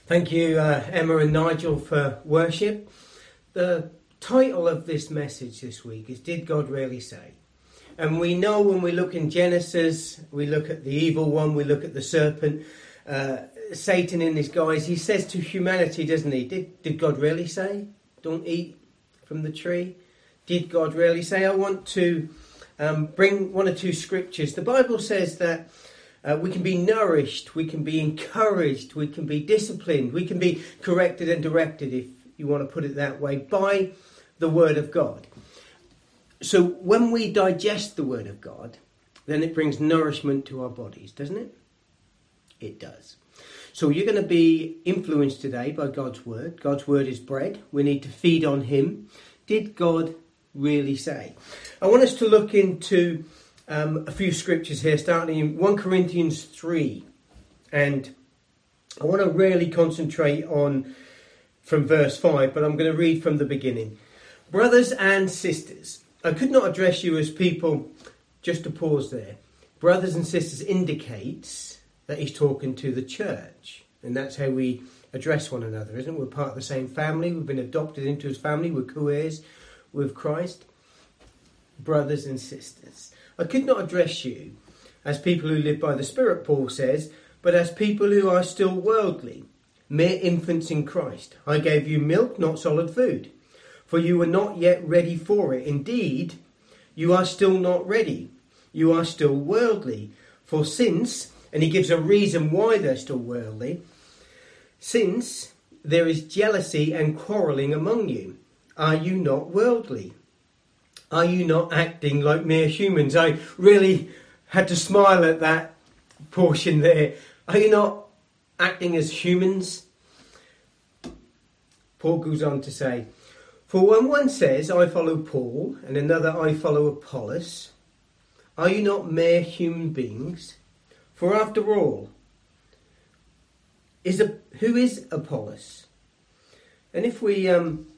Thank you, Emma and Nigel, for worship. The title of this message this week is Did God Really Say? And we know when we look in Genesis, we look at the evil one, we look at the serpent, Satan in his guise, he says to humanity, doesn't he? Did God really say, don't eat from the tree? Did God really say? I want to bring one or two scriptures. The Bible says that we can be nourished, we can be encouraged, we can be disciplined, we can be corrected and directed, if you want to put it that way, by the Word of God. So when we digest the Word of God, then it brings nourishment to our bodies, doesn't it? It does. So you're going to be influenced today by God's Word. God's Word is bread. We need to feed on Him. Did God really say? I want us to look into a few scriptures here, starting in 1 Corinthians 3. And I want to really concentrate on from verse 5, but I'm going to read from the beginning. Brothers and sisters, I could not address you as people, just to pause there. Brothers and sisters indicates that he's talking to the church. And that's how we address one another, isn't it? We're part of the same family. We've been adopted into his family. We're co-heirs with Christ. Brothers and sisters. I could not address you as people who live by the Spirit, Paul says, but as people who are still worldly, mere infants in Christ. I gave you milk, not solid food, for you were not yet ready for it. Indeed, you are still not ready. You are still worldly. For since, and he gives a reason why they're still worldly, since there is jealousy and quarrelling among you, are you not worldly? Are you not acting like mere humans? I really had to smile at that portion there. Are you not acting as humans? Paul goes on to say, for when one says, I follow Paul, and another, I follow Apollos, are you not mere human beings? For after all, who is Apollos? And if we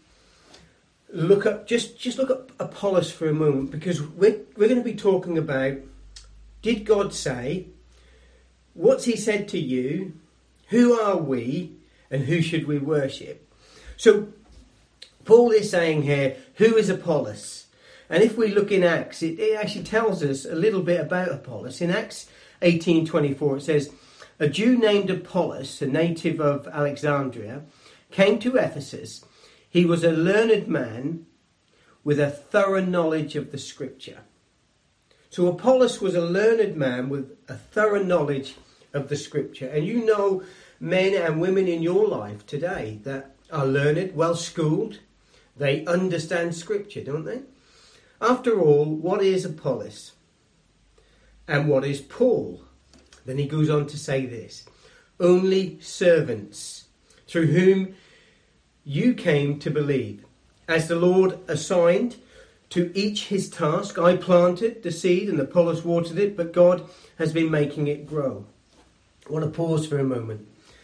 look up, just look up Apollos for a moment, because we're going to be talking about, did God say? What's he said to you? Who are we? And who should we worship? So Paul is saying here, who is Apollos? And if we look in Acts, it actually tells us a little bit about Apollos. In Acts 18:24, it says, a Jew named Apollos, a native of Alexandria, came to Ephesus. He was a learned man with a thorough knowledge of the Scripture. So Apollos was a learned man with a thorough knowledge of the Scripture. And you know men and women in your life today that are learned, well-schooled. They understand Scripture, don't they? After all, what is Apollos? And what is Paul? Then he goes on to say this. Only servants through whom you came to believe. As the Lord assigned to each his task, I planted the seed and Apollos watered it, but God has been making it grow. I want to pause for a moment.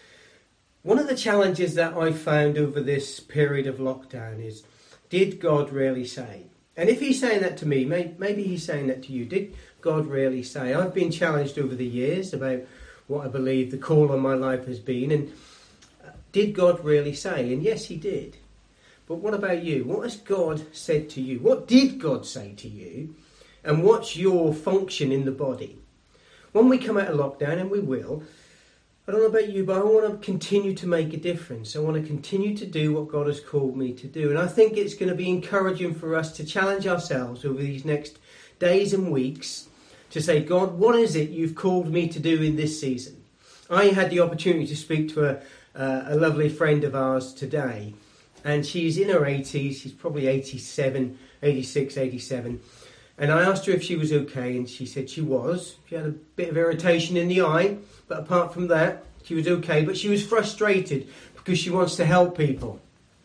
One of the challenges that I found over this period of lockdown is, did God really say? And if he's saying that to me, maybe he's saying that to you. Did God really say? I've been challenged over the years about what I believe the call on my life has been. And did God really say? And yes, he did. But what about you? What has God said to you? What did God say to you? And what's your function in the body? When we come out of lockdown, and we will, I don't know about you, but I want to continue to make a difference. I want to continue to do what God has called me to do. And I think it's going to be encouraging for us to challenge ourselves over these next days and weeks to say, God, what is it you've called me to do in this season? I had the opportunity to speak to a lovely friend of ours today. And she's in her 80s. She's probably 87, 86, 87. And I asked her if she was okay, and she said she was. She had a bit of irritation in the eye, but apart from that, she was okay. But she was frustrated because she wants to help people.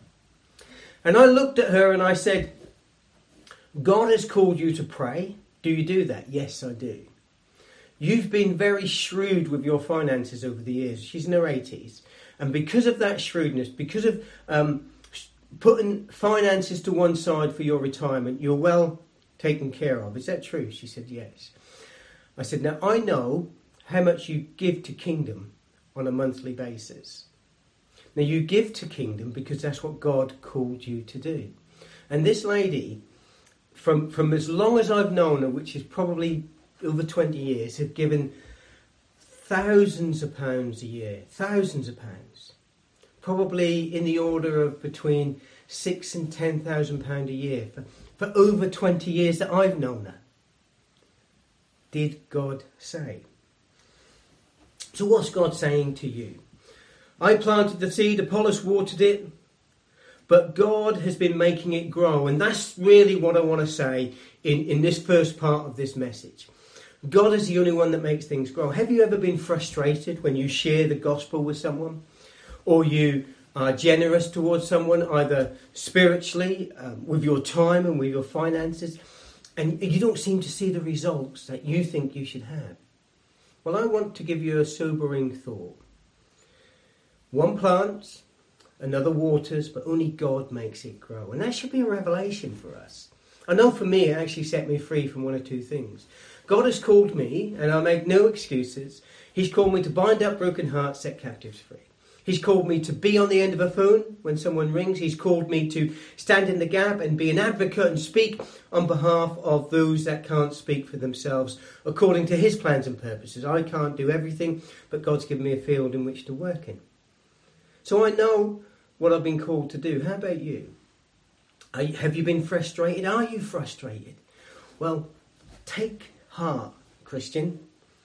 And I looked at her and I said, God has called you to pray. Do you do that? Yes, I do. You've been very shrewd with your finances over the years. She's in her 80s. And because of that shrewdness, because of putting finances to one side for your retirement, you're well taken care of. Is that true? She said, yes. I said, now I know how much you give to Kingdom on a monthly basis. Now you give to kingdom because that's what God called you to do. And this lady, from as long as I've known her, which is probably over 20 years, have given thousands of pounds a year. Thousands of pounds. Probably in the order of between £6,000 and £10,000 a year for over 20 years that I've known her. Did God say? So what's God saying to you? I planted the seed, Apollos watered it, but God has been making it grow. And that's really what I want to say in this first part of this message. God is the only one that makes things grow. Have you ever been frustrated when you share the gospel with someone? Or you are generous towards someone, either spiritually, with your time and with your finances, and you don't seem to see the results that you think you should have? Well, I want to give you a sobering thought. One plants, another waters, but only God makes it grow. And that should be a revelation for us. I know for me, it actually set me free from one or two things. God has called me, and I make no excuses. He's called me to bind up broken hearts, set captives free. He's called me to be on the end of a phone when someone rings. He's called me to stand in the gap and be an advocate and speak on behalf of those that can't speak for themselves according to his plans and purposes. I can't do everything, but God's given me a field in which to work in. So I know what I've been called to do. How about you? Have you been frustrated? Are you frustrated? Well, take heart, Christian.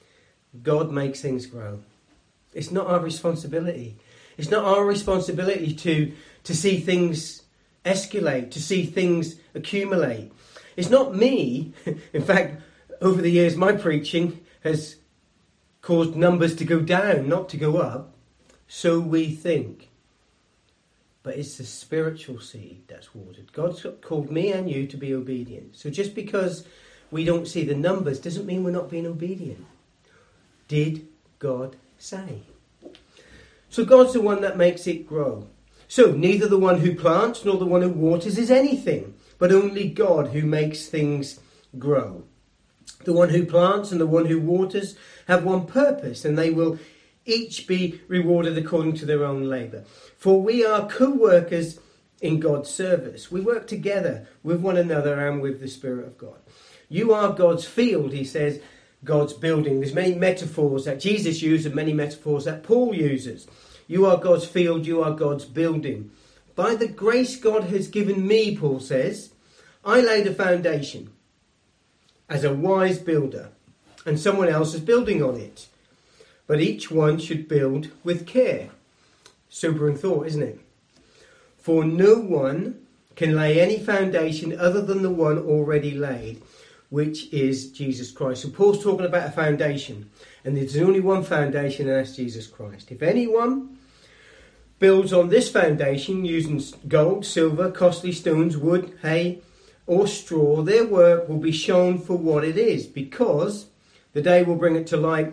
God makes things grow. It's not our responsibility. It's not our responsibility to see things escalate, to see things accumulate. It's not me. In fact, over the years, my preaching has caused numbers to go down, not to go up. So we think. But it's the spiritual seed that's watered. God's called me and you to be obedient. So just because we don't see the numbers doesn't mean we're not being obedient. Did God say? So God's the one that makes it grow. So neither the one who plants nor the one who waters is anything, but only God who makes things grow. The one who plants and the one who waters have one purpose, and they will each be rewarded according to their own labour. For we are co-workers in God's service. We work together with one another and with the Spirit of God. You are God's field, he says, God's building. There's many metaphors that Jesus used and many metaphors that Paul uses. You are God's field, you are God's building. By the grace God has given me, Paul says, I laid a foundation as a wise builder, and someone else is building on it. But each one should build with care. Sobering thought, isn't it? For no one can lay any foundation other than the one already laid, which is Jesus Christ. So Paul's talking about a foundation, and there's only one foundation, and that's Jesus Christ. If anyone builds on this foundation using gold, silver, costly stones, wood, hay, or straw, their work will be shown for what it is, because the day will bring it to light.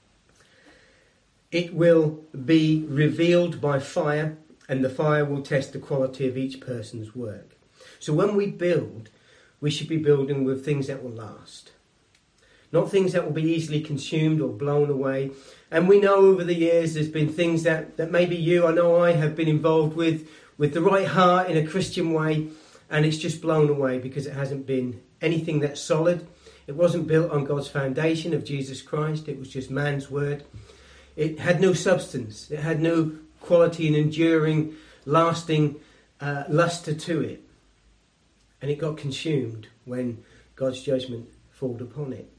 It will be revealed by fire, and the fire will test the quality of each person's work. So when we build, we should be building with things that will last. Not things that will be easily consumed or blown away. And we know over the years there's been things that maybe you, I know I have been involved with the right heart in a Christian way, and it's just blown away because it hasn't been anything that's solid. It wasn't built on God's foundation of Jesus Christ. It was just man's word. It had no substance. It had no quality and enduring, lasting luster to it. And it got consumed when God's judgment fell upon it.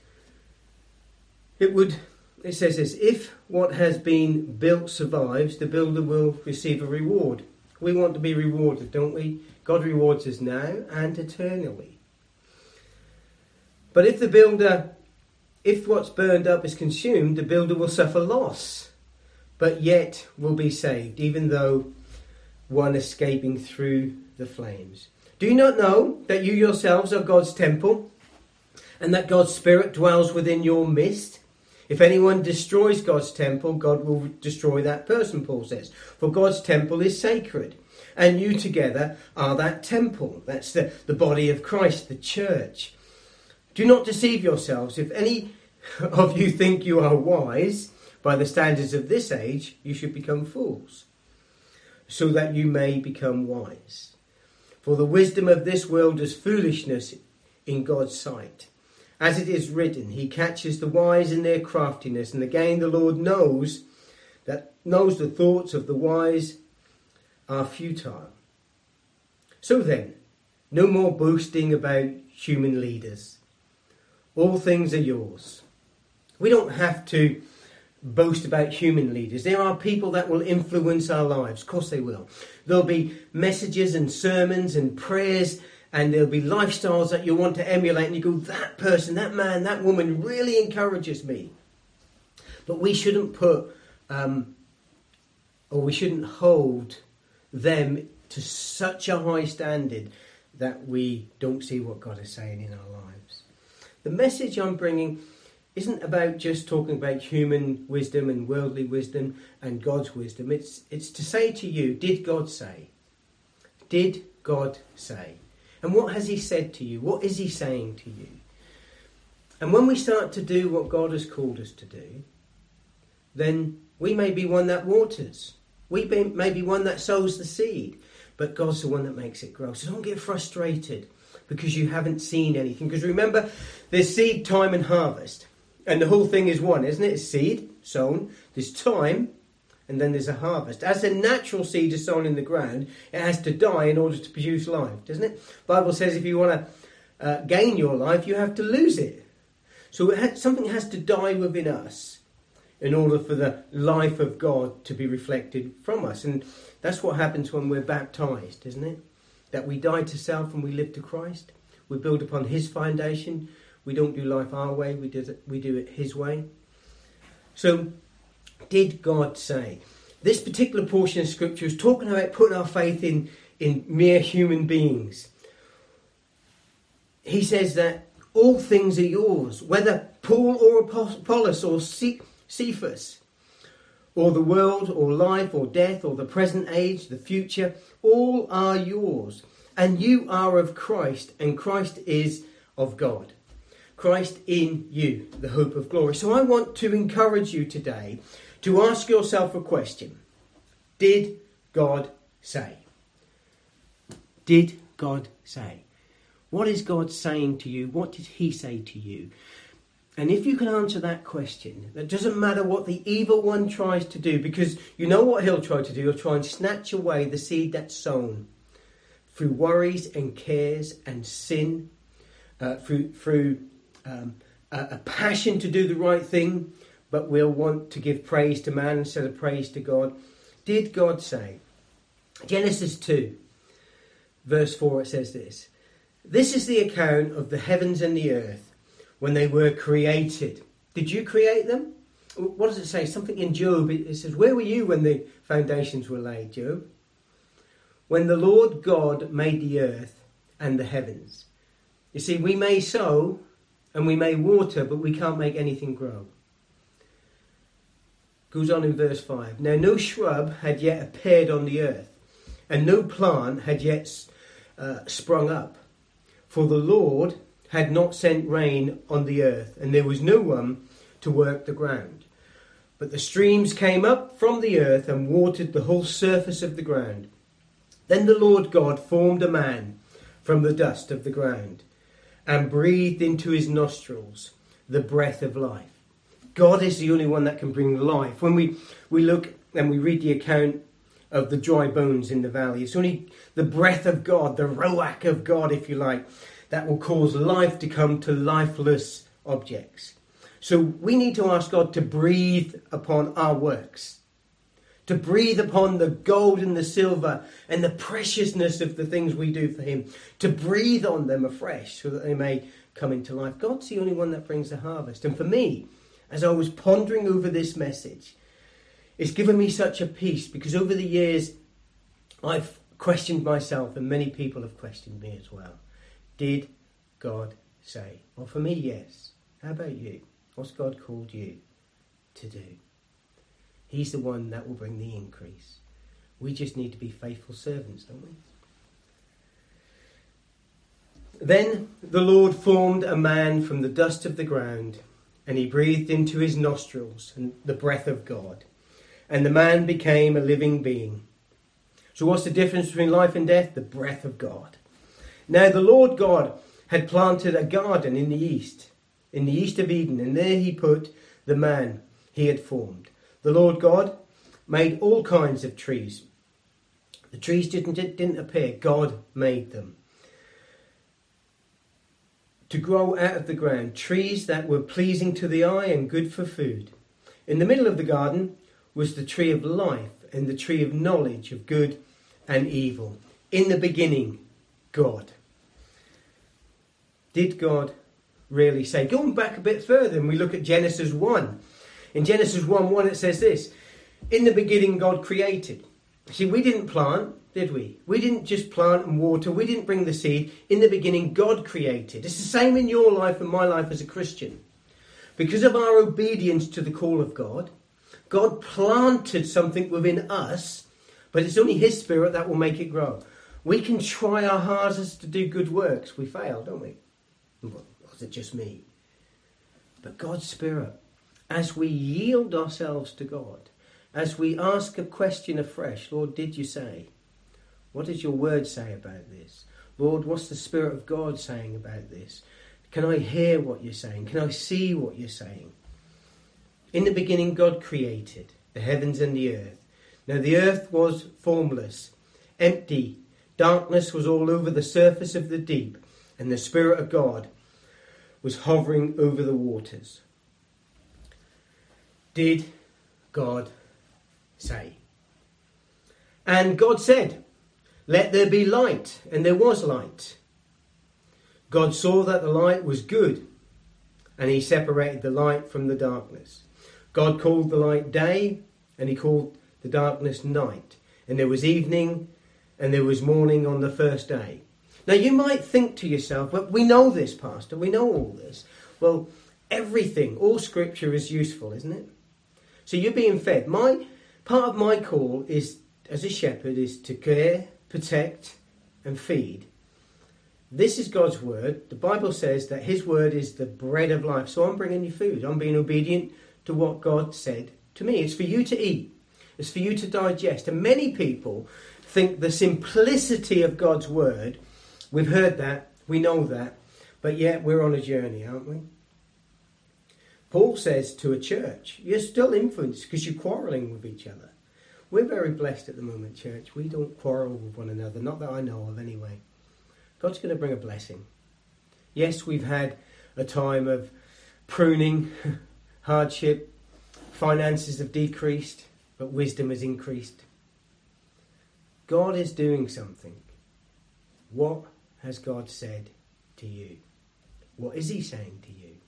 It says this, if what has been built survives, the builder will receive a reward. We want to be rewarded, don't we? God rewards us now and eternally. But if what's burned up is consumed, the builder will suffer loss, but yet will be saved, even though one escaping through the flames. Do you not know that you yourselves are God's temple, and that God's Spirit dwells within your midst? If anyone destroys God's temple, God will destroy that person, Paul says. For God's temple is sacred, and you together are that temple. That's the body of Christ, the church. Do not deceive yourselves. If any of you think you are wise by the standards of this age, you should become fools. so that you may become wise. For the wisdom of this world is foolishness in God's sight. As it is written, he catches the wise in their craftiness, and again the Lord knows the thoughts of the wise are futile. So then, no more boasting about human leaders. All things are yours. We don't have to boast about human leaders. There are people that will influence our lives. Of course they will. There'll be messages and sermons and prayers, and there'll be lifestyles that you want to emulate, and you go, that person, that man, that woman really encourages me. But we shouldn't we shouldn't hold them to such a high standard that we don't see what God is saying in our lives. The message I'm bringing isn't about just talking about human wisdom and worldly wisdom and God's wisdom. It's to say to you, did God say? Did God say? And what has he said to you? What is he saying to you? And when we start to do what God has called us to do, then we may be one that waters. We may be one that sows the seed. But God's the one that makes it grow. So don't get frustrated because you haven't seen anything. Because remember, there's seed, time and harvest. And the whole thing is one, isn't it? It's seed, sown, there's time, and then there's a harvest. As a natural seed is sown in the ground, it has to die in order to produce life, doesn't it? The Bible says if you want to gain your life, you have to lose it. So something has to die within us in order for the life of God to be reflected from us. And that's what happens when we're baptized, isn't it? That we die to self and we live to Christ. We build upon his foundation. We don't do life our way, we do it his way. So, did God say? This particular portion of Scripture is talking about putting our faith in mere human beings. He says that all things are yours, whether Paul or Apollos or Cephas, or the world, or life, or death, or the present age, the future, all are yours. And you are of Christ, and Christ is of God. Christ in you, the hope of glory. So I want to encourage you today to ask yourself a question. Did God say? Did God say? What is God saying to you? What did he say to you? And if you can answer that question, it doesn't matter what the evil one tries to do, because you know what he'll try to do. He'll try and snatch away the seed that's sown through worries and cares and sin, through a passion to do the right thing, but we'll want to give praise to man instead of praise to God. Did God say? Genesis 2, verse 4, it says this. This is the account of the heavens and the earth when they were created. Did you create them? What does it say? Something in Job. It says, where were you when the foundations were laid, Job? When the Lord God made the earth and the heavens. You see, we may sow and we may water, but we can't make anything grow. Goes on in verse 5. Now no shrub had yet appeared on the earth, and no plant had yet sprung up. For the Lord had not sent rain on the earth, and there was no one to work the ground. But the streams came up from the earth and watered the whole surface of the ground. Then the Lord God formed a man from the dust of the ground, and breathed into his nostrils the breath of life. God is the only one that can bring life. When we look and we read the account of the dry bones in the valley, it's only the breath of God, the Ruach of God, if you like, that will cause life to come to lifeless objects. So we need to ask God to breathe upon our works, to breathe upon the gold and the silver and the preciousness of the things we do for him, to breathe on them afresh so that they may come into life. God's the only one that brings the harvest. And for me, as I was pondering over this message, it's given me such a peace, because over the years I've questioned myself, and many people have questioned me as well. Did God say? Well, for me, yes. How about you? What's God called you to do? He's the one that will bring the increase. We just need to be faithful servants, don't we? Then the Lord formed a man from the dust of the ground, and he breathed into his nostrils the breath of God. And the man became a living being. So what's the difference between life and death? The breath of God. Now the Lord God had planted a garden in the east of Eden, and there he put the man he had formed. The Lord God made all kinds of trees. The trees didn't appear. God made them to grow out of the ground, trees that were pleasing to the eye and good for food. In the middle of the garden was the tree of life and the tree of knowledge of good and evil. In the beginning, God. Did God really say? Going back a bit further, and we look at Genesis 1. In Genesis 1:1 it says this: in the beginning God created. See, we didn't plant, did we? We didn't just plant and water. We didn't bring the seed. In the beginning God created. It's the same in your life and my life as a Christian. Because of our obedience to the call of God, God planted something within us, but it's only His Spirit that will make it grow. We can try our hardest to do good works. We fail, don't we? Well, was it just me? But God's Spirit, as we yield ourselves to God, as we ask a question afresh, Lord, did you say? What does your word say about this? Lord, what's the Spirit of God saying about this? Can I hear what you're saying? Can I see what you're saying? In the beginning, God created the heavens and the earth. Now the earth was formless, empty. Darkness was all over the surface of the deep, and the Spirit of God was hovering over the waters. Did God say? And God said, let there be light, and there was light. God saw that the light was good, and He separated the light from the darkness. God called the light day, and He called the darkness night. And there was evening, and there was morning on the first day. Now you might think to yourself, but we know this, Pastor, we know all this. Well, everything, all Scripture is useful, isn't it? So you're being fed. Part of my call is, as a shepherd, is to care, protect, and feed. This is God's word. The Bible says that His word is the bread of life. So I'm bringing you food. I'm being obedient to what God said to me. It's for you to eat. It's for you to digest. And many people think the simplicity of God's word, we've heard that, we know that, but yet we're on a journey, aren't we? Paul says to a church, you're still influenced because you're quarrelling with each other. We're very blessed at the moment, church. We don't quarrel with one another, not that I know of anyway. God's going to bring a blessing. Yes, we've had a time of pruning, hardship, finances have decreased, but wisdom has increased. God is doing something. What has God said to you? What is He saying to you?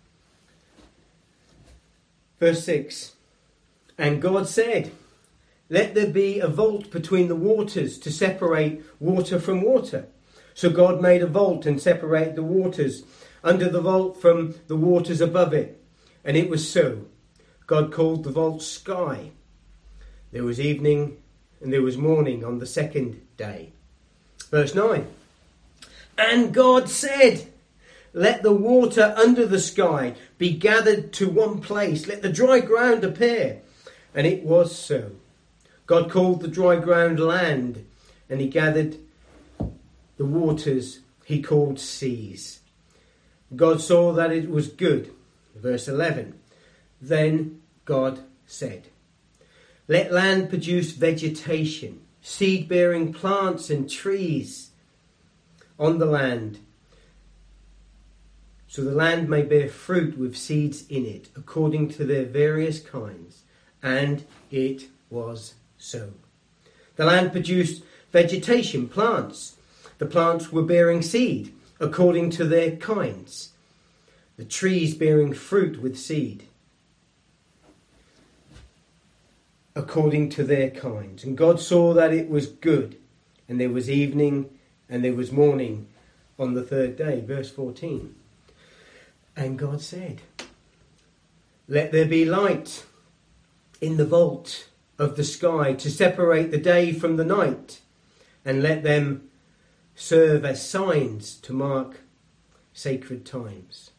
Verse 6, and God said, let there be a vault between the waters to separate water from water. So God made a vault and separated the waters under the vault from the waters above it. And it was so. God called the vault sky. There was evening and there was morning on the second day. Verse 9, and God said, let the water under the sky be gathered to one place. Let the dry ground appear. And it was so. God called the dry ground land, and He gathered the waters He called seas. God saw that it was good. Verse 11, then God said, let land produce vegetation, seed-bearing plants and trees on the land, so the land may bear fruit with seeds in it, according to their various kinds. And it was so. The land produced vegetation, plants. The plants were bearing seed, according to their kinds. The trees bearing fruit with seed, according to their kinds. And God saw that it was good. And there was evening and there was morning on the third day. Verse 14. And God said, let there be light in the vault of the sky to separate the day from the night, and let them serve as signs to mark sacred times,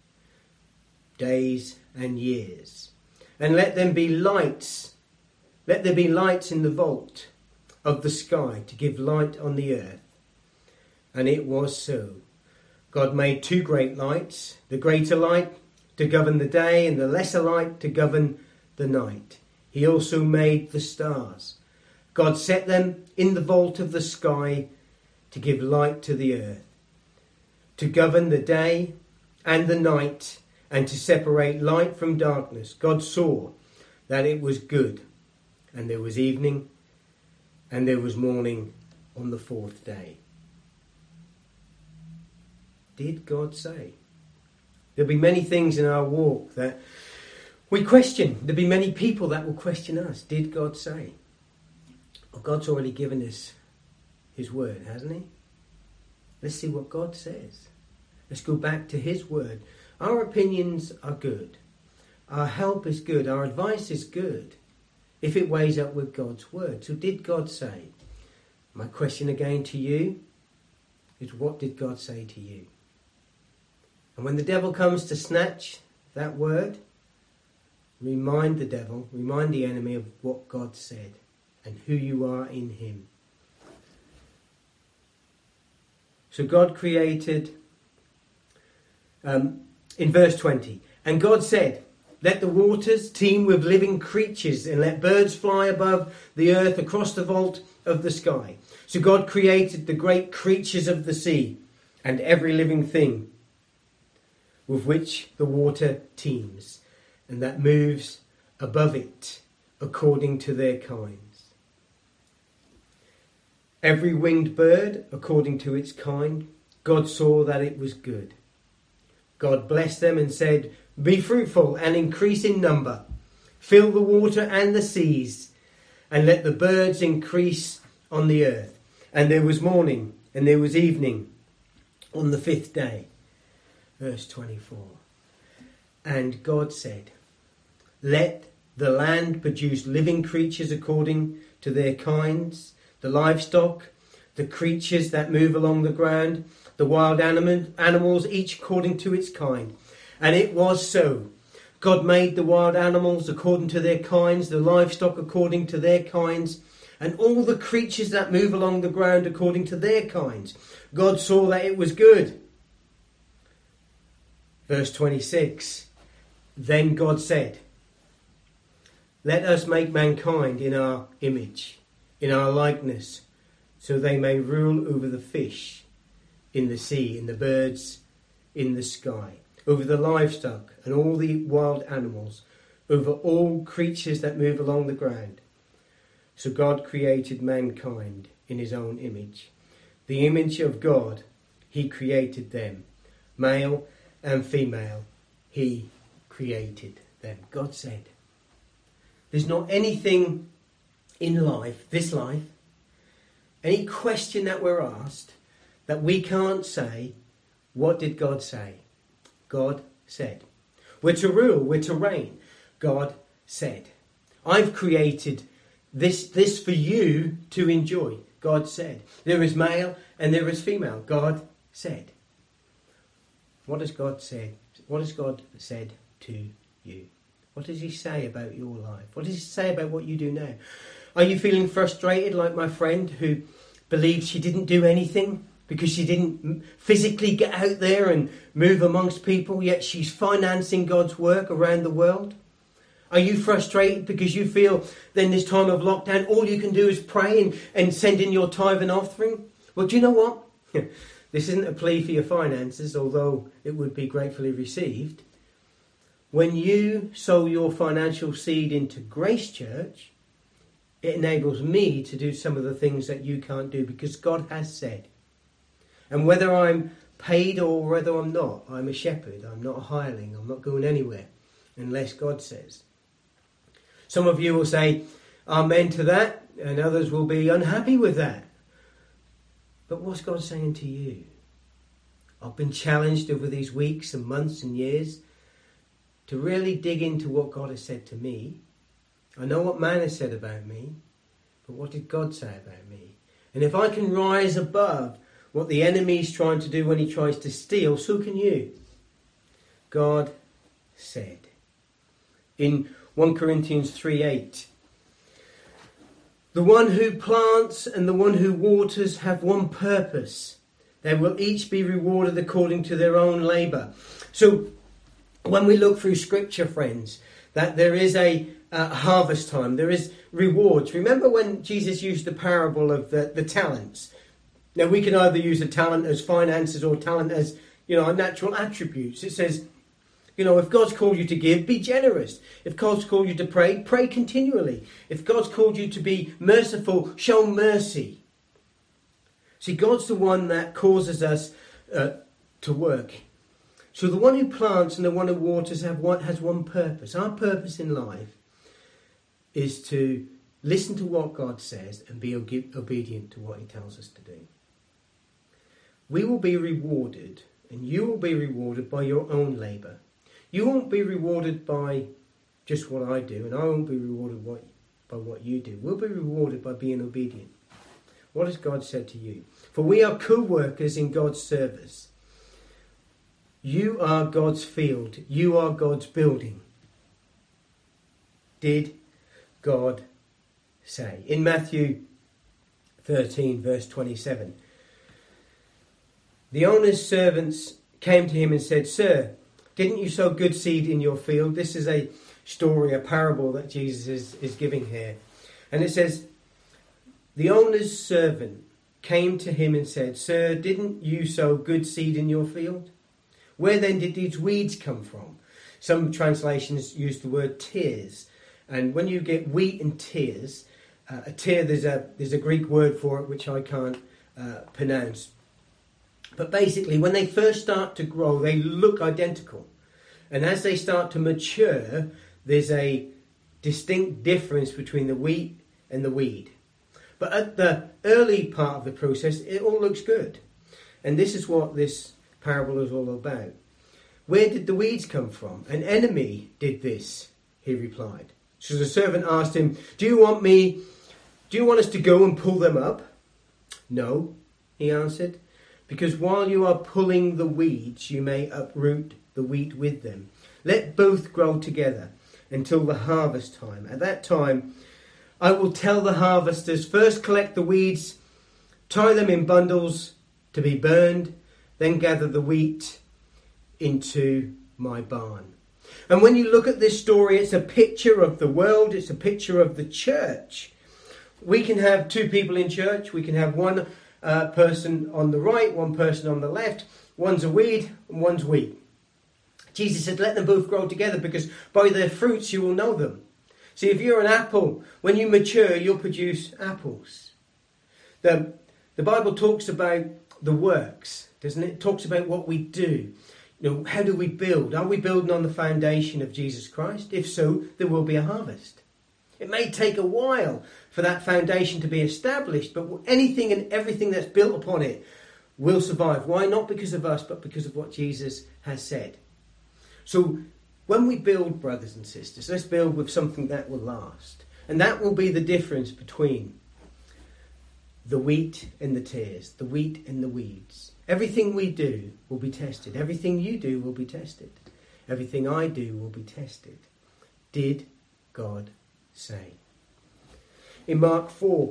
days and years. And let them be lights. Let there be lights in the vault of the sky to give light on the earth. And it was so. God made two great lights, the greater light to govern the day and the lesser light to govern the night. He also made the stars. God set them in the vault of the sky to give light to the earth, to govern the day and the night, and to separate light from darkness. God saw that it was good, and there was evening, and there was morning on the fourth day. Did God say? There'll be many things in our walk that we question. There'll be many people that will question us. Did God say? Well, God's already given us his word, hasn't he? Let's see what God says. Let's go back to his word. Our opinions are good. Our help is good. Our advice is good if it weighs up with God's word. So did God say? My question again to you is, what did God say to you? And when the devil comes to snatch that word, remind the enemy of what God said and who you are in him. So God created, in verse 20, and God said, let the waters teem with living creatures and let birds fly above the earth across the vault of the sky. So God created the great creatures of the sea and every living thing with which the water teems and that moves above it according to their kinds. Every winged bird according to its kind. God saw that it was good. God blessed them and said, be fruitful and increase in number. Fill the water and the seas, and let the birds increase on the earth. And there was morning and there was evening on the fifth day. Verse 24. And God said, let the land produce living creatures according to their kinds, the livestock, the creatures that move along the ground, the wild animals, each according to its kind. And it was so. God made the wild animals according to their kinds, the livestock according to their kinds, and all the creatures that move along the ground according to their kinds. God saw that it was good. Verse 26. Then God said, let us make mankind in our image, in our likeness, so they may rule over the fish in the sea, in the birds in the sky, over the livestock and all the wild animals, over all creatures that move along the ground. So God created mankind in his own image. The image of God, he created them. Male and female, he created them. God said, there's not anything in life, this life, any question that we're asked that we can't say, what did God say? God said. We're to rule, we're to reign. God said. I've created this for you to enjoy. God said. There is male and there is female. God said. What has God said? What has God said to you? What does he say about your life? What does he say about what you do now? Are you feeling frustrated like my friend who believes she didn't do anything because she didn't physically get out there and move amongst people, yet she's financing God's work around the world? Are you frustrated because you feel that in this time of lockdown all you can do is pray and send in your tithe and offering? Well, do you know what? This isn't a plea for your finances, although it would be gratefully received. When you sow your financial seed into Grace Church, it enables me to do some of the things that you can't do because God has said. And whether I'm paid or whether I'm not, I'm a shepherd, I'm not a hireling, I'm not going anywhere unless God says. Some of you will say amen to that, and others will be unhappy with that. But what's God saying to you? I've been challenged over these weeks and months and years to really dig into what God has said to me. I know what man has said about me, but what did God say about me? And if I can rise above what the enemy is trying to do when he tries to steal, so can you. God said. In 1 Corinthians 3:8, The one who plants and the one who waters have one purpose. They will each be rewarded according to their own labour. So when we look through Scripture, friends, that there is a harvest time, there is rewards. Remember when Jesus used the parable of the talents? Now we can either use a talent as finances or talent as, natural attributes. It says, if God's called you to give, be generous. If God's called you to pray, pray continually. If God's called you to be merciful, show mercy. See, God's the one that causes us to work. So the one who plants and the one who waters has one purpose. Our purpose in life is to listen to what God says and be obedient to what he tells us to do. We will be rewarded, and you will be rewarded by your own labour. You won't be rewarded by just what I do, and I won't be rewarded by what you do. We'll be rewarded by being obedient. What has God said to you? For we are co-workers in God's service. You are God's field. You are God's building. Did God say? In Matthew 13, verse 27, the owner's servants came to him and said, Sir, didn't you sow good seed in your field? This is a story, a parable that Jesus is giving here. And it says, the owner's servant came to him and said, Sir, didn't you sow good seed in your field? Where then did these weeds come from? Some translations use the word tears. And when you get wheat and tears, a tear, there's a Greek word for it which I can't pronounce. But basically, when they first start to grow, they look identical. And as they start to mature, there's a distinct difference between the wheat and the weed. But at the early part of the process, it all looks good. And this is what this parable is all about. Where did the weeds come from? An enemy did this, he replied. So the servant asked him, Do you want us to go and pull them up? No, he answered. Because while you are pulling the weeds, you may uproot the wheat with them. Let both grow together until the harvest time. At that time, I will tell the harvesters, first collect the weeds, tie them in bundles to be burned, then gather the wheat into my barn. And when you look at this story, it's a picture of the world, it's a picture of the church. We can have two people in church, we can have one person on the right, one person on the left. One's a weed and one's wheat. Jesus said, let them both grow together because by their fruits you will know them. See, if you're an apple, when you mature, you'll produce apples. The Bible talks about the works, doesn't it? It talks about what we do. How do we build? Are we building on the foundation of Jesus Christ? If so, there will be a harvest. It may take a while for that foundation to be established, but anything and everything that's built upon it will survive. Why? Not because of us, but because of what Jesus has said. So when we build, brothers and sisters, let's build with something that will last. And that will be the difference between the wheat and the tares, the wheat and the weeds. Everything we do will be tested. Everything you do will be tested. Everything I do will be tested. Did God say? In Mark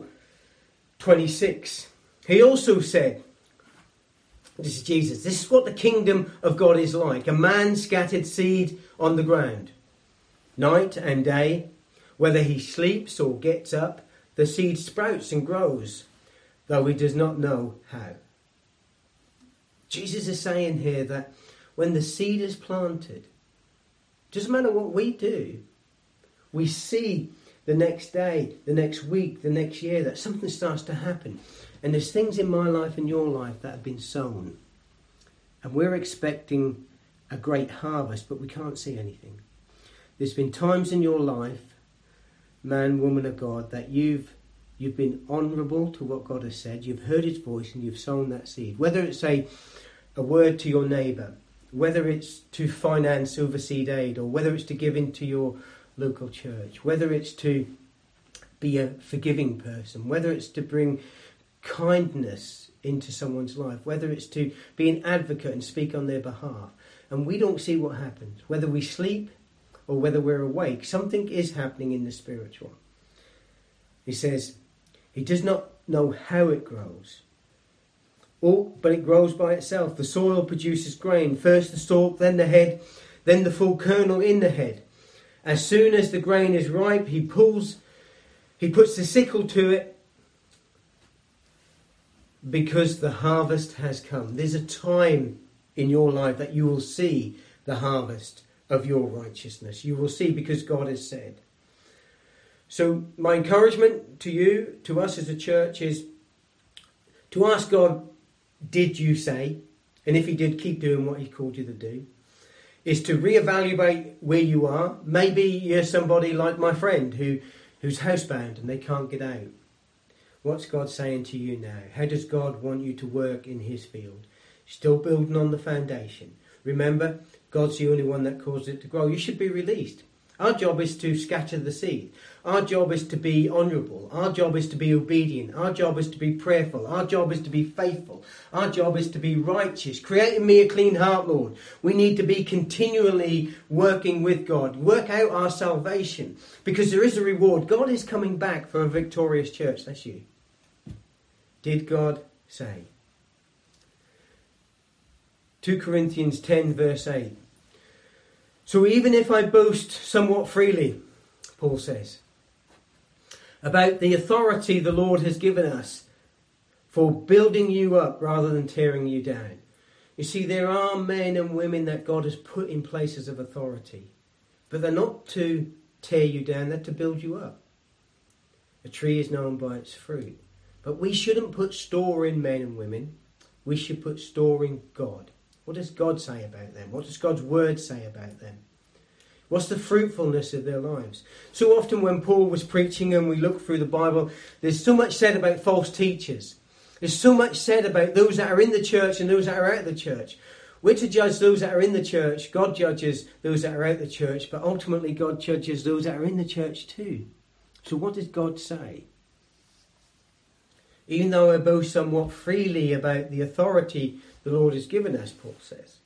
4:26, he also said, this is Jesus, this is what the kingdom of God is like. A man scattered seed on the ground. Night and day, whether he sleeps or gets up, the seed sprouts and grows, though he does not know how. Jesus is saying here that when the seed is planted, it doesn't matter what we do, we see the next day, the next week, the next year, that something starts to happen. And there's things in my life and your life that have been sown. And we're expecting a great harvest, but we can't see anything. There's been times in your life, man, woman of God, that you've been honourable to what God has said. You've heard his voice and you've sown that seed. Whether it's a word to your neighbour, whether it's to finance overseas aid, or whether it's to give into your local church, whether it's to be a forgiving person, whether it's to bring kindness into someone's life, whether it's to be an advocate and speak on their behalf, and we don't see what happens, whether we sleep or whether we're awake, something is happening in the spiritual. He says, He does not know how it grows. But it grows by itself. The soil produces grain. First the stalk, then the head, then the full kernel in the head. As soon as the grain is ripe, he puts the sickle to it, because the harvest has come. There's a time in your life that you will see the harvest of your righteousness. You will see, because God has said. So my encouragement to you, to us as a church, is to ask God, did you say? And if he did, keep doing what he called you to do. Is to reevaluate where you are. Maybe you're somebody like my friend who's housebound and they can't get out. What's God saying to you now? How does God want you to work in his field? Still building on the foundation. Remember, God's the only one that caused it to grow. You should be released. Our job is to scatter the seed. Our job is to be honourable. Our job is to be obedient. Our job is to be prayerful. Our job is to be faithful. Our job is to be righteous. Create in me a clean heart, Lord. We need to be continually working with God. Work out our salvation, because there is a reward. God is coming back for a victorious church. That's you. Did God say? 2 Corinthians 10 verse 8. So even if I boast somewhat freely, Paul says, about the authority the Lord has given us for building you up rather than tearing you down. You see, there are men and women that God has put in places of authority, but they're not to tear you down, they're to build you up. A tree is known by its fruit. But we shouldn't put store in men and women. We should put store in God. What does God say about them? What does God's word say about them? What's the fruitfulness of their lives? So often when Paul was preaching and we look through the Bible, there's so much said about false teachers. There's so much said about those that are in the church and those that are out of the church. We're to judge those that are in the church. God judges those that are out of the church. But ultimately God judges those that are in the church too. So what does God say? Even though I boast somewhat freely about the authority the Lord has given us, Paul says,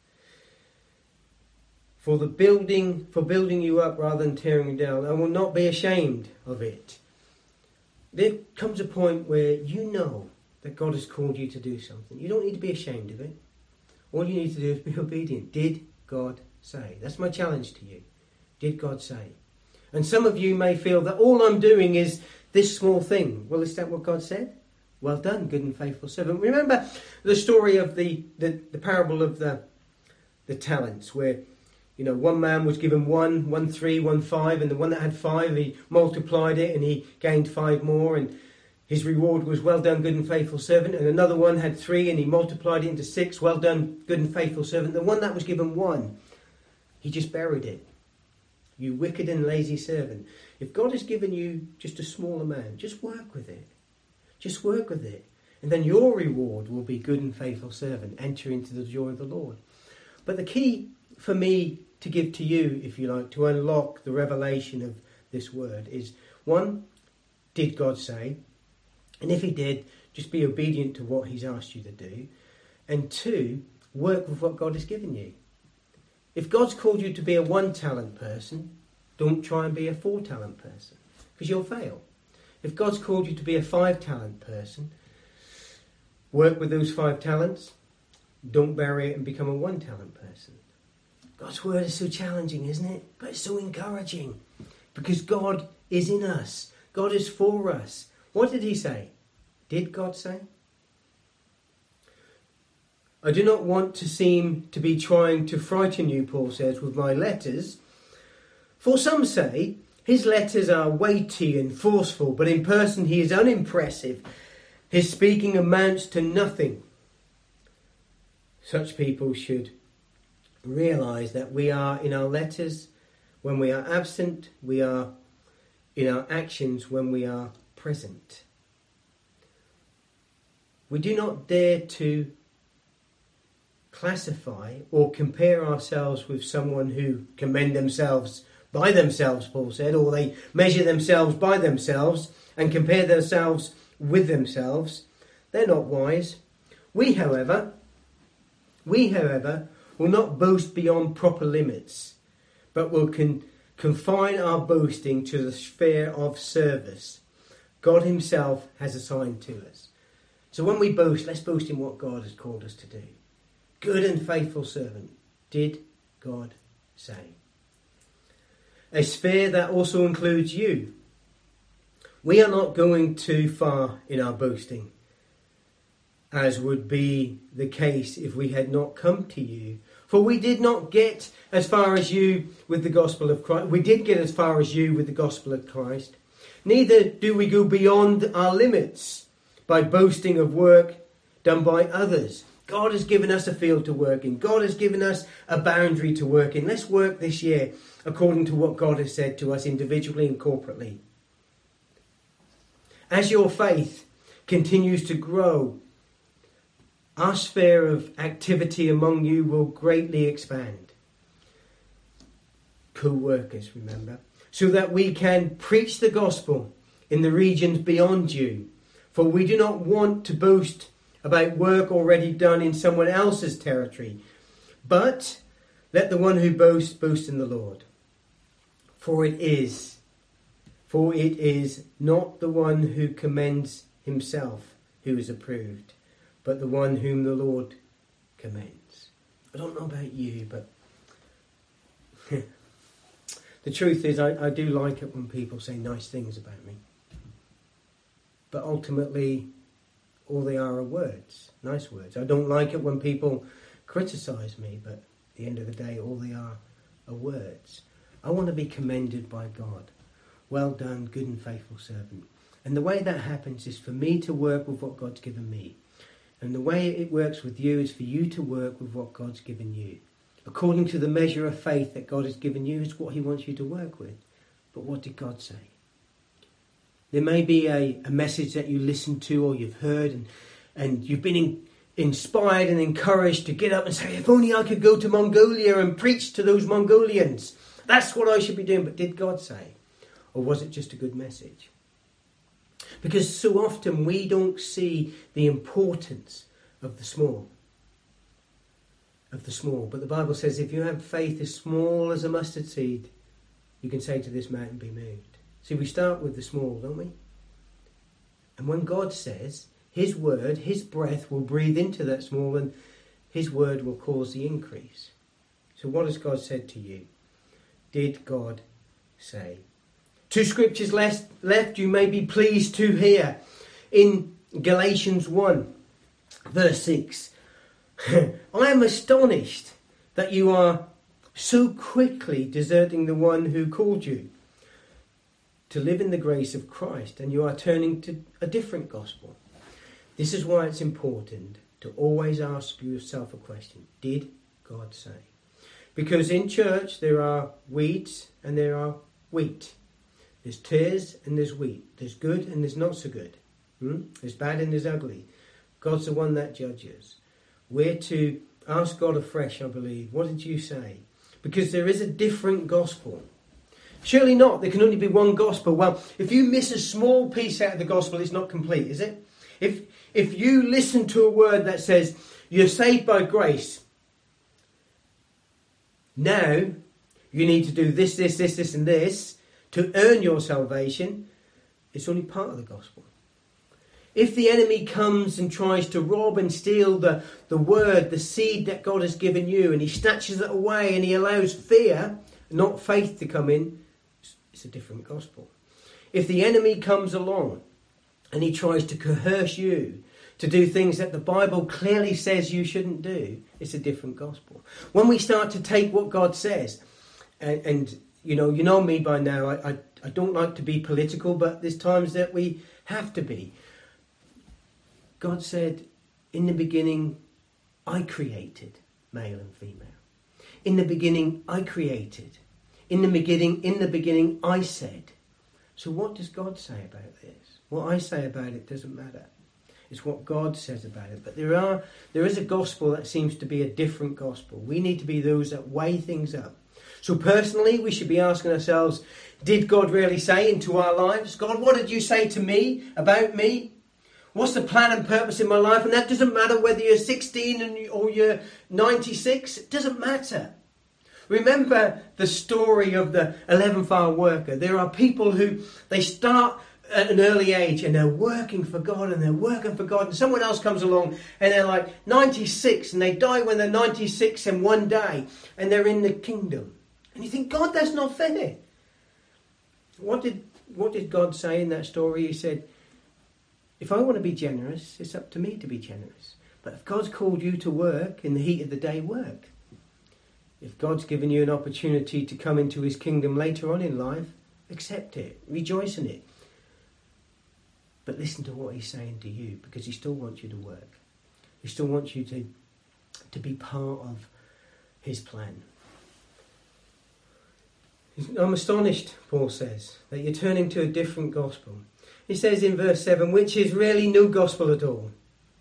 for building you up rather than tearing you down, I will not be ashamed of it. There comes a point where you know that God has called you to do something. You don't need to be ashamed of it. All you need to do is be obedient. Did God say? That's my challenge to you. Did God say? And some of you may feel that all I'm doing is this small thing. Well, is that what God said? Well done, good and faithful servant. Remember the story of the parable of the talents, where, you know, one man was given 1, 3, 1, 5, and the one that had 5, he multiplied it and he gained 5 more, and his reward was well done, good and faithful servant. And another one had 3 and he multiplied it into 6, well done, good and faithful servant. The one that was given 1, he just buried it. You wicked and lazy servant. If God has given you just a small amount, just work with it. Just work with it. And then your reward will be good and faithful servant. Enter into the joy of the Lord. But the key for me to give to you, if you like, to unlock the revelation of this word is, 1, did God say? And if he did, just be obedient to what he's asked you to do. And 2, work with what God has given you. If God's called you to be a 1-talent person, don't try and be a 4-talent person, because you'll fail. If God's called you to be a 5-talent person, work with those 5 talents. Don't bury it and become a 1-talent person. God's word is so challenging, isn't it? But it's so encouraging, because God is in us. God is for us. What did he say? Did God say? I do not want to seem to be trying to frighten you, Paul says, with my letters. For some say, his letters are weighty and forceful, but in person he is unimpressive. His speaking amounts to nothing. Such people should realise that we are in our letters when we are absent, we are in our actions when we are present. We do not dare to classify or compare ourselves with someone who commend themselves by themselves, Paul said, or they measure themselves by themselves and compare themselves with themselves. They're not wise. We, however, will not boast beyond proper limits, but will confine our boasting to the sphere of service, God himself has assigned to us. So when we boast, let's boast in what God has called us to do. Good and faithful servant, did God say? A sphere that also includes you. We are not going too far in our boasting, as would be the case if we had not come to you. For we did not get as far as you with the gospel of Christ. We did get as far as you with the gospel of Christ. Neither do we go beyond our limits by boasting of work done by others. God has given us a field to work in. God has given us a boundary to work in. Let's work this year according to what God has said to us individually and corporately. As your faith continues to grow, our sphere of activity among you will greatly expand. Co-workers, remember, so that we can preach the gospel in the regions beyond you. For we do not want to boast about work already done in someone else's territory, but let the one who boasts boast in the Lord. For it is not the one who commends himself who is approved, but the one whom the Lord commends. I don't know about you, but the truth is I do like it when people say nice things about me. But ultimately, all they are words, nice words. I don't like it when people criticise me, but at the end of the day, all they are words. I want to be commended by God. Well done, good and faithful servant. And the way that happens is for me to work with what God's given me. And the way it works with you is for you to work with what God's given you. According to the measure of faith that God has given you is what he wants you to work with. But what did God say? There may be a message that you listened to or you've heard and you've been inspired and encouraged to get up and say, if only I could go to Mongolia and preach to those Mongolians. That's what I should be doing. But did God say? Or was it just a good message? Because so often we don't see the importance of the small. But the Bible says if you have faith as small as a mustard seed, you can say to this mountain, be moved. See, we start with the small, don't we? And when God says his word, his breath will breathe into that small and his word will cause the increase. So what has God said to you? Did God say? 2 scriptures left you may be pleased to hear. In Galatians 1, verse 6. I am astonished that you are so quickly deserting the one who called you to live in the grace of Christ, and you are turning to a different gospel. This is why it's important to always ask yourself a question. Did God say? Because in church there are weeds and there are wheat. There's tares and there's wheat. There's good and there's not so good. There's bad and there's ugly. God's the one that judges. We're to ask God afresh, I believe. What did you say? Because there is a different gospel. Surely not. There can only be one gospel. Well, if you miss a small piece out of the gospel, it's not complete, is it? If you listen to a word that says, you're saved by grace, now you need to do this, and this to earn your salvation, it's only part of the gospel. If the enemy comes and tries to rob and steal the word, the seed that God has given you, and he snatches it away and he allows fear, not faith, to come in, it's a different gospel. If the enemy comes along and he tries to coerce you to do things that the Bible clearly says you shouldn't do, it's a different gospel. When we start to take what God says, and you know me by now, I don't like to be political, but there's times that we have to be. God said, in the beginning, I created male and female. In the beginning, I created. In the beginning, I said. So what does God say about this? What I say about it doesn't matter. It's what God says about it. But there is a gospel that seems to be a different gospel. We need to be those that weigh things up. So personally, we should be asking ourselves, did God really say into our lives? God, what did you say to me, about me? What's the plan and purpose in my life? And that doesn't matter whether you're 16 or you're 96. It doesn't matter. Remember the story of the 11th hour worker. There are people who, they start at an early age and they're working for God and someone else comes along and they're like 96 and they die when they're 96 in one day and they're in the kingdom. And you think, God, that's not fair. What did God say in that story? He said, if I want to be generous, it's up to me to be generous. But if God's called you to work in the heat of the day, work. If God's given you an opportunity to come into his kingdom later on in life, accept it, rejoice in it. But listen to what he's saying to you, because he still wants you to work. He still wants you to be part of his plan. I'm astonished, Paul says, that you're turning to a different gospel. He says in verse 7, which is really no gospel at all.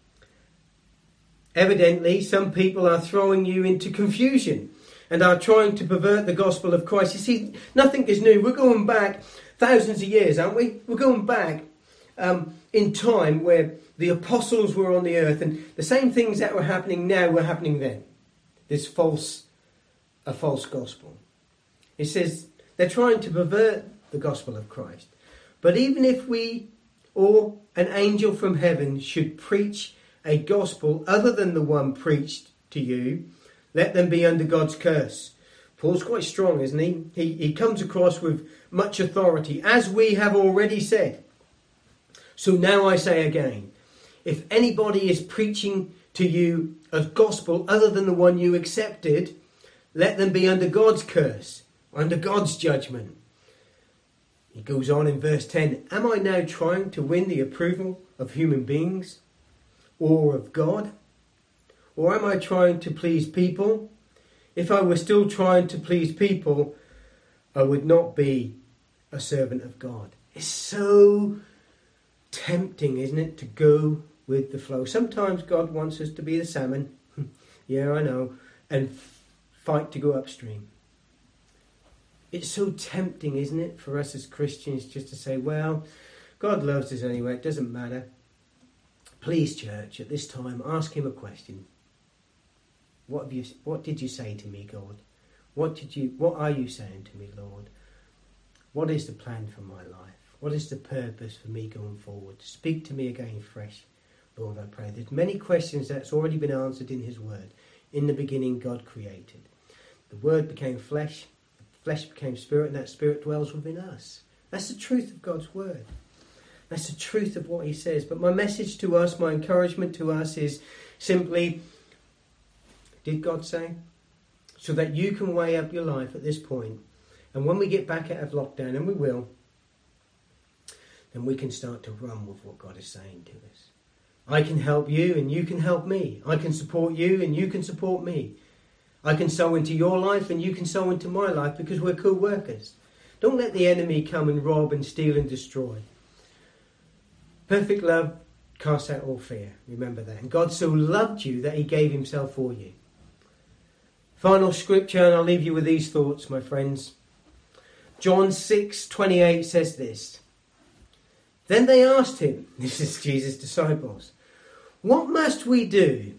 Evidently, some people are throwing you into confusion and are trying to pervert the gospel of Christ. You see, nothing is new. We're going back thousands of years, aren't we? We're going back in time where the apostles were on the earth, and the same things that were happening now were happening then. This false gospel. It says they're trying to pervert the gospel of Christ. But even if we or an angel from heaven should preach a gospel other than the one preached to you, let them be under God's curse. Paul's quite strong, isn't he? He comes across with much authority, as we have already said. So now I say again, if anybody is preaching to you a gospel other than the one you accepted, let them be under God's curse, under God's judgment. He goes on in verse 10, am I now trying to win the approval of human beings or of God? Or am I trying to please people? If I were still trying to please people, I would not be a servant of God. It's so tempting, isn't it, to go with the flow. Sometimes God wants us to be the salmon, yeah, I know, and fight to go upstream. It's so tempting, isn't it, for us as Christians just to say, well, God loves us anyway, it doesn't matter. Please, church, at this time, ask him a question. What did you say to me, God? What are you saying to me, Lord? What is the plan for my life? What is the purpose for me going forward? Speak to me again fresh, Lord, I pray. There's many questions that's already been answered in his word. In the beginning, God created. The word became flesh. Flesh became spirit, and that spirit dwells within us. That's the truth of God's word. That's the truth of what he says. But my message to us, my encouragement to us is simply, did God say? So that you can weigh up your life at this point. And when we get back out of lockdown, and we will, then we can start to run with what God is saying to us. I can help you and you can help me. I can support you and you can support me. I can sow into your life and you can sow into my life because we're co-workers. Don't let the enemy come and rob and steal and destroy. Perfect love casts out all fear. Remember that. And God so loved you that he gave himself for you. Final scripture, and I'll leave you with these thoughts, my friends. John 6:28 says this. Then they asked him, this is Jesus' disciples, what must we do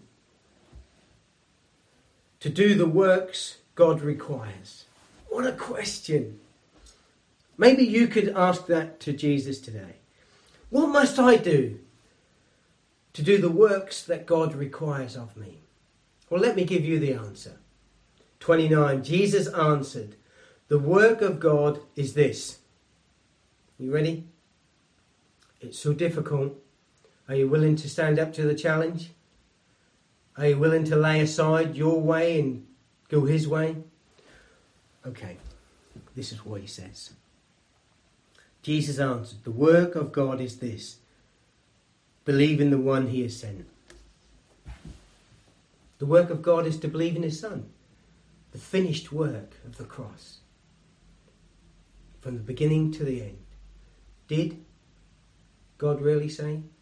to do the works God requires? What a question. Maybe you could ask that to Jesus today. What must I do to do the works that God requires of me? Well, let me give you the answer. 29, Jesus answered, the work of God is this. You ready? It's so difficult. Are you willing to stand up to the challenge? Are you willing to lay aside your way and go his way? Okay, this is what he says. Jesus answered, the work of God is this. Believe in the one he has sent. The work of God is to believe in his Son. The finished work of the cross. From the beginning to the end. Did God really say?